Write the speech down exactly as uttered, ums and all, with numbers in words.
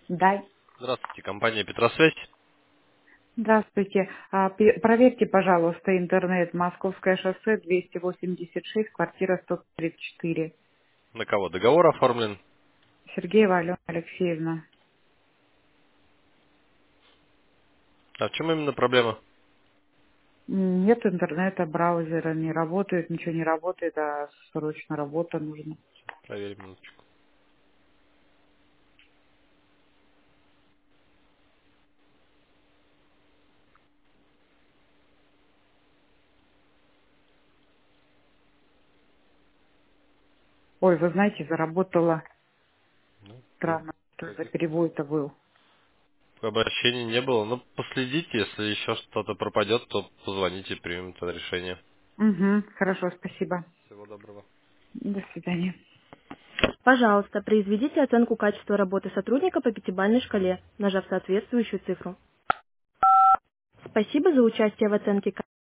Да. Здравствуйте, компания Петросвязь. Здравствуйте. А, пе- проверьте, пожалуйста, интернет. Московское шоссе двести восемьдесят шесть, квартира сто тридцать четыре. На кого договор оформлен? Сергеева Алена Алексеевна. А в чем именно проблема? М, Нет интернета, браузера не работает, ничего не работает, а срочно работа нужна. Проверим минуточку. Ой, вы знаете, заработала. Ну, ну, Странно, что как за и- перебой-то был. обращений не было. Ну, последите, если еще что-то пропадет, то позвоните, примем это решение. Угу, хорошо, спасибо. Всего доброго. До свидания. Пожалуйста, произведите оценку качества работы сотрудника по пятибалльной шкале, нажав соответствующую цифру. Спасибо за участие в оценке